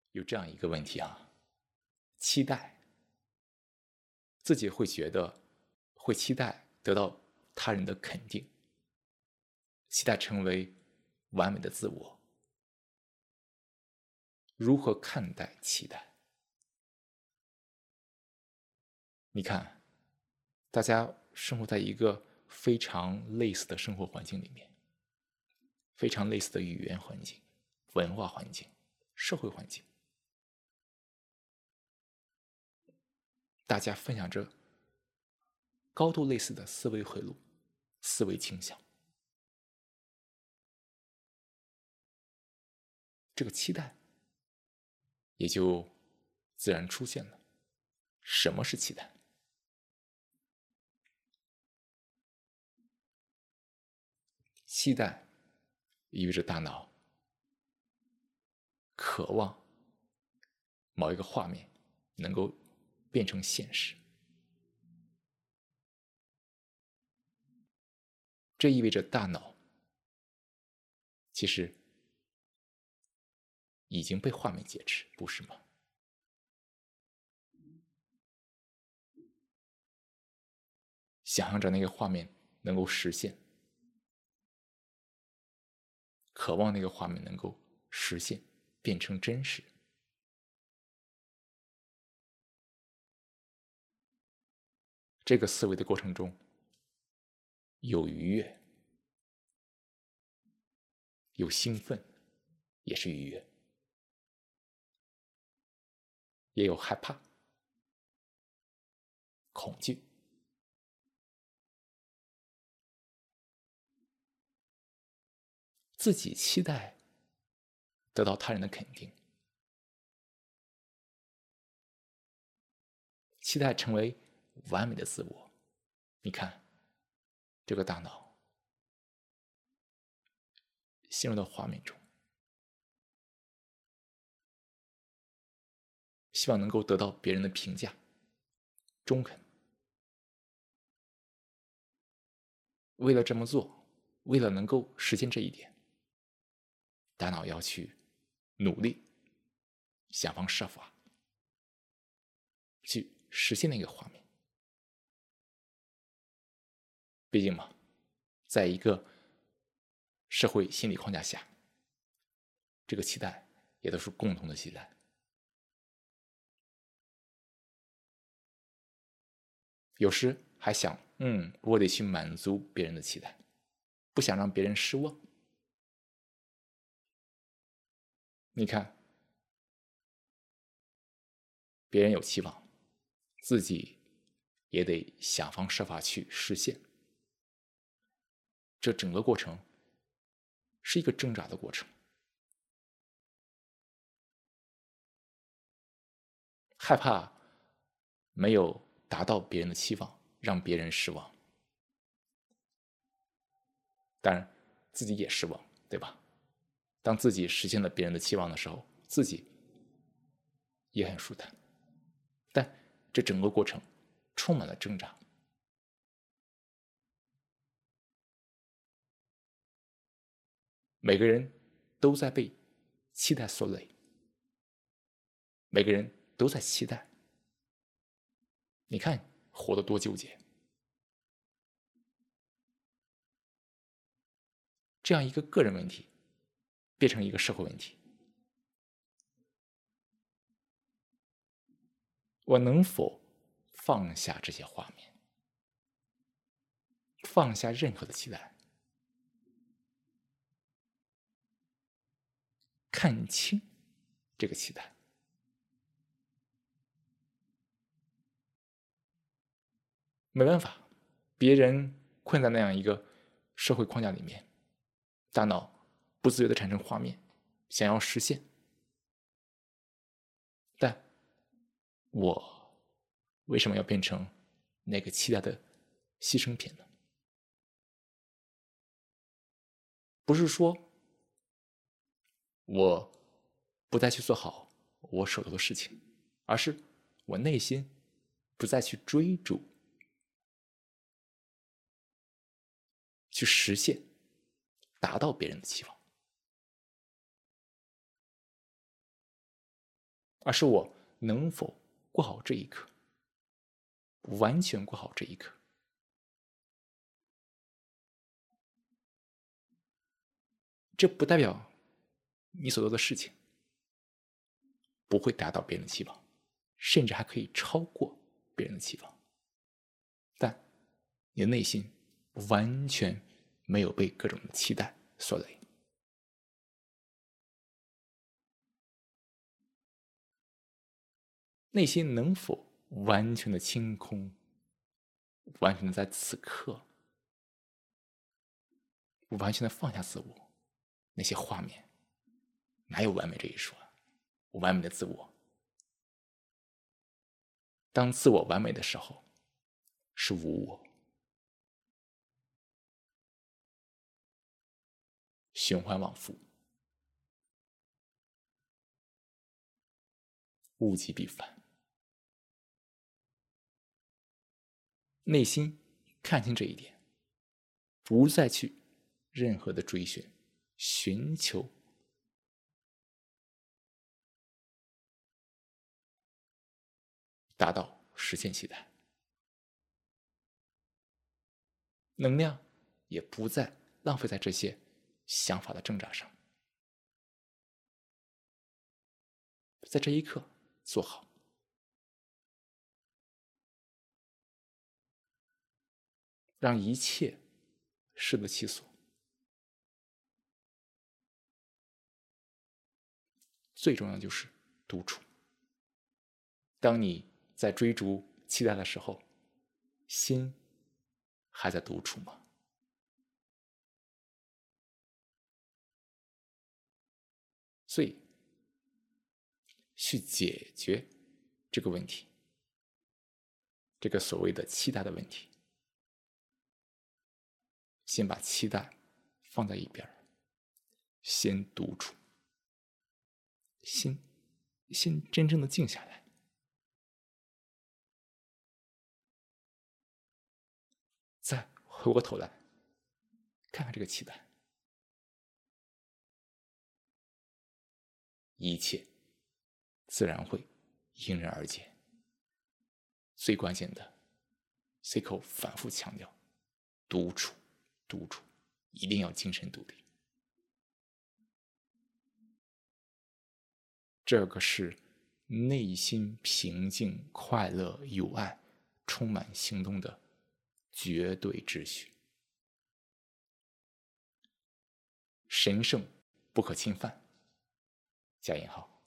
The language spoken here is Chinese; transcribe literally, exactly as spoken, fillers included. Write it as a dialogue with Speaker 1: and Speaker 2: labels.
Speaker 1: 有这样一个问题啊，期待，自己会觉得会期待得到他人的肯定，期待成为完美的自我。如何看待期待？你看，大家生活在一个非常类似的生活环境里面，非常类似的语言环境、文化环境、社会环境，大家分享着高度类似的思维回路、思维倾向。这个期待也就自然出现了。什么是期待？期待意味着大脑渴望某一个画面能够变成现实，这意味着大脑其实已经被画面劫持，不是吗？想象着那个画面能够实现，渴望那个画面能够实现，变成真实。这个思维的过程中，有愉悦，有兴奋，也是愉悦，也有害怕、恐惧。自己期待得到他人的肯定，期待成为完美的自我。你看，这个大脑陷入到画面中，希望能够得到别人的评价、中肯。为了这么做，为了能够实现这一点，大脑要去努力，想方设法去实现那个画面。毕竟嘛，在一个社会心理框架下，这个期待也都是共同的期待。有时还想，嗯，我得去满足别人的期待，不想让别人失望。你看，别人有期望，自己也得想方设法去实现。这整个过程是一个挣扎的过程，害怕没有达到别人的期望，让别人失望，当然自己也失望，对吧？当自己实现了别人的期望的时候，自己也很舒坦，但这整个过程充满了挣扎。每个人都在被期待所累，每个人都在期待。你看，活得多纠结。这样一个个人问题，变成一个社会问题。我能否放下这些画面，放下任何的期待，看清这个期待？没办法，别人困在那样一个社会框架里面，大脑不自觉地产生画面，想要实现。但我为什么要变成那个期待的牺牲品呢？不是说我不再去做好我手头的事情，而是我内心不再去追逐，去实现，达到别人的期望。 而是我能否过好这一刻，完全过好这一刻。这不代表你所做的事情不会达到别人的期望，甚至还可以超过别人的期望，但你的内心完全没有被各种的期待所累。内心能否完全的清空，完全的在此刻完全的放下自我，那些画面哪有完美这一说？完美的自我，当自我完美的时候，是无我。循环往复，物极必反。内心看清这一点，不再去任何的追寻、寻求达到、实现期待，能量也不再浪费在这些想法的挣扎上。在这一刻做好，让一切适得其所。最重要的就是独处。当你在追逐期待的时候，心还在独处吗？所以，去解决这个问题，这个所谓的期待的问题，先把期待放在一边，先独处，心先真正的静下来，再回过头来看看这个期待，一切自然会迎刃而解。最关键的 ，Cico 反复强调，独处，独处，一定要精神独立。这个是内心平静、快乐、有爱、充满行动的绝对秩序，神圣不可侵犯。加引号。